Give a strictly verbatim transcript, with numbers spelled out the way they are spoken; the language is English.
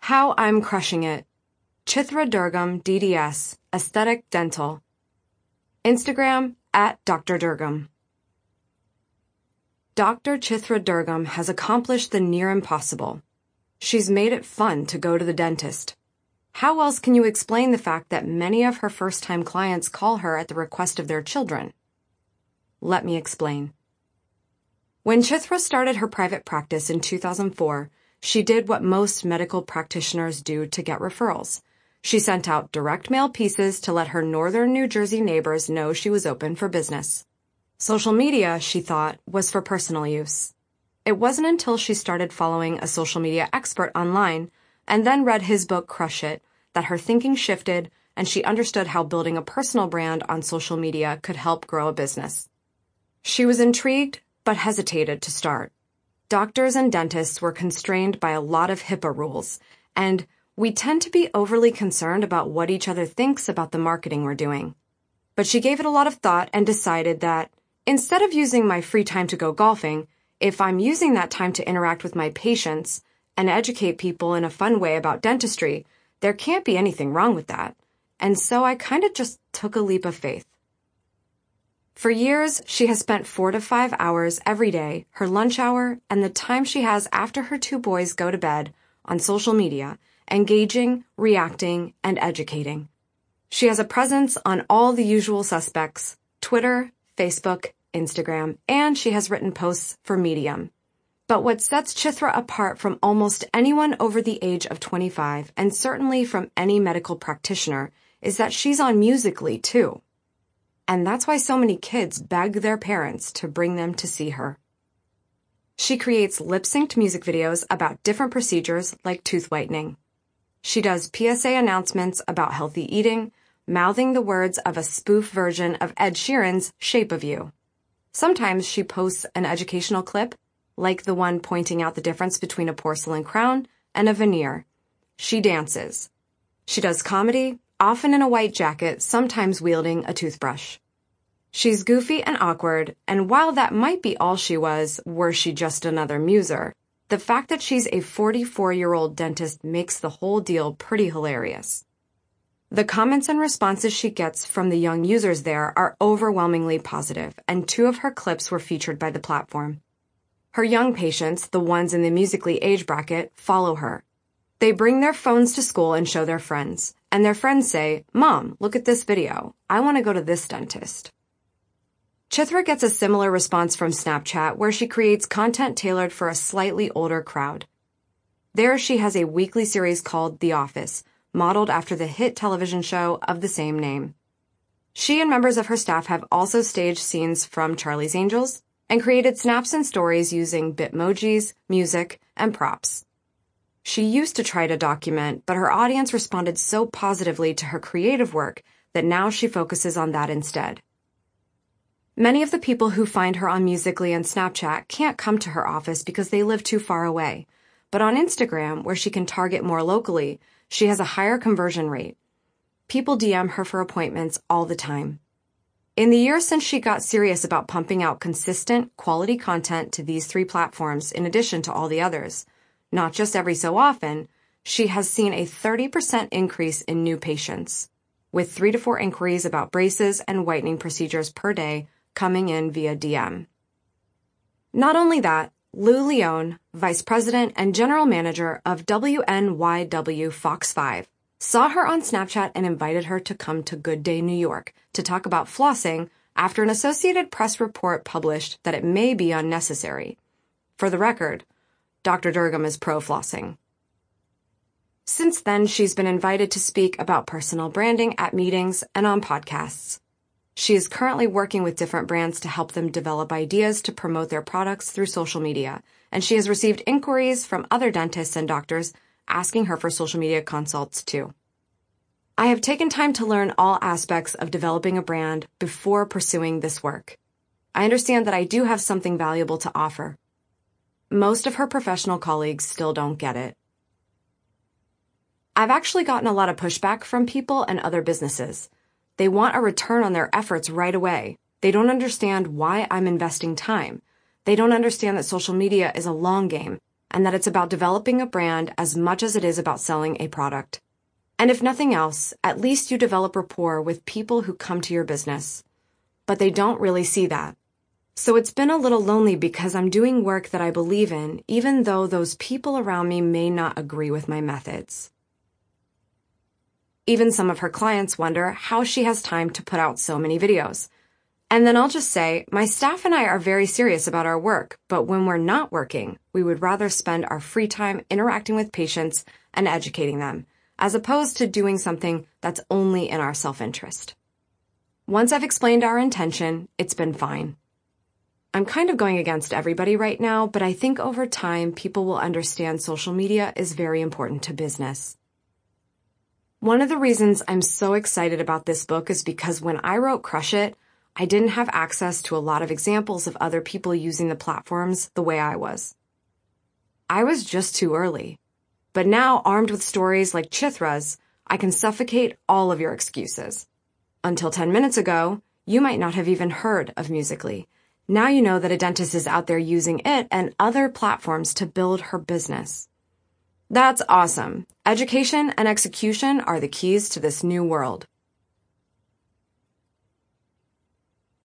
How I'm Crushing It. Chithra Durgam, D D S, Aesthetic Dental. Instagram, at Doctor Durgam. Doctor Chithra Durgam has accomplished the near impossible. She's made it fun to go to the dentist. How else can you explain the fact that many of her first-time clients call her at the request of their children? Let me explain. When Chithra started her private practice in two thousand four, she did what most medical practitioners do to get referrals. She sent out direct mail pieces to let her northern New Jersey neighbors know she was open for business. Social media, she thought, was for personal use. It wasn't until she started following a social media expert online and then read his book Crush It that her thinking shifted and she understood how building a personal brand on social media could help grow a business. She was intrigued but hesitated to start. Doctors and dentists were constrained by a lot of HIPAA rules, and we tend to be overly concerned about what each other thinks about the marketing we're doing. But she gave it a lot of thought and decided that instead of using my free time to go golfing, if I'm using that time to interact with my patients and educate people in a fun way about dentistry, there can't be anything wrong with that. And so I kind of just took a leap of faith. For years, she has spent four to five hours every day, her lunch hour, and the time she has after her two boys go to bed, on social media, engaging, reacting, and educating. She has a presence on all the usual suspects, Twitter, Facebook, Instagram, and she has written posts for Medium. But what sets Chithra apart from almost anyone over the age of twenty-five, and certainly from any medical practitioner, is that she's on Musical.ly too. And that's why so many kids beg their parents to bring them to see her. She creates lip-synced music videos about different procedures like tooth whitening. She does P S A announcements about healthy eating, mouthing the words of a spoof version of Ed Sheeran's Shape of You. Sometimes she posts an educational clip, like the one pointing out the difference between a porcelain crown and a veneer. She dances. She does comedy, often in a white jacket, sometimes wielding a toothbrush. She's goofy and awkward, and while that might be all she was, were she just another muser, the fact that she's a forty-four-year-old dentist makes the whole deal pretty hilarious. The comments and responses she gets from the young users there are overwhelmingly positive, and two of her clips were featured by the platform. Her young patients, the ones in the Musical.ly age bracket, follow her. They bring their phones to school and show their friends, and their friends say, "Mom, look at this video. I want to go to this dentist." Chithra gets a similar response from Snapchat, where she creates content tailored for a slightly older crowd. There she has a weekly series called The Office, modeled after the hit television show of the same name. She and members of her staff have also staged scenes from Charlie's Angels and created snaps and stories using Bitmojis, music, and props. She used to try to document, but her audience responded so positively to her creative work that now she focuses on that instead. Many of the people who find her on Musical.ly and Snapchat can't come to her office because they live too far away. But on Instagram, where she can target more locally, she has a higher conversion rate. People D M her for appointments all the time. In the years since she got serious about pumping out consistent, quality content to these three platforms in addition to all the others, not just every so often, she has seen a thirty percent increase in new patients, with three to four inquiries about braces and whitening procedures per day coming in via D M. Not only that, Lou Leone, Vice President and General Manager of W N Y W Fox five, saw her on Snapchat and invited her to come to Good Day New York to talk about flossing after an Associated Press report published that it may be unnecessary. For the record, Doctor Durgam is pro-flossing. Since then, she's been invited to speak about personal branding at meetings and on podcasts. She is currently working with different brands to help them develop ideas to promote their products through social media, and she has received inquiries from other dentists and doctors asking her for social media consults too. I have taken time to learn all aspects of developing a brand before pursuing this work. I understand that I do have something valuable to offer. Most of her professional colleagues still don't get it. I've actually gotten a lot of pushback from people and other businesses. They want a return on their efforts right away. They don't understand why I'm investing time. They don't understand that social media is a long game, and that it's about developing a brand as much as it is about selling a product. And if nothing else, at least you develop rapport with people who come to your business. But they don't really see that. So it's been a little lonely because I'm doing work that I believe in, even though those people around me may not agree with my methods. Even some of her clients wonder how she has time to put out so many videos. And then I'll just say, my staff and I are very serious about our work, but when we're not working, we would rather spend our free time interacting with patients and educating them, as opposed to doing something that's only in our self-interest. Once I've explained our intention, it's been fine. I'm kind of going against everybody right now, but I think over time, people will understand social media is very important to business. One of the reasons I'm so excited about this book is because when I wrote Crush It, I didn't have access to a lot of examples of other people using the platforms the way I was. I was just too early. But now, armed with stories like Chithra's, I can suffocate all of your excuses. Until ten minutes ago, you might not have even heard of Musical.ly. Now you know that a dentist is out there using it and other platforms to build her business. That's awesome. Education and execution are the keys to this new world.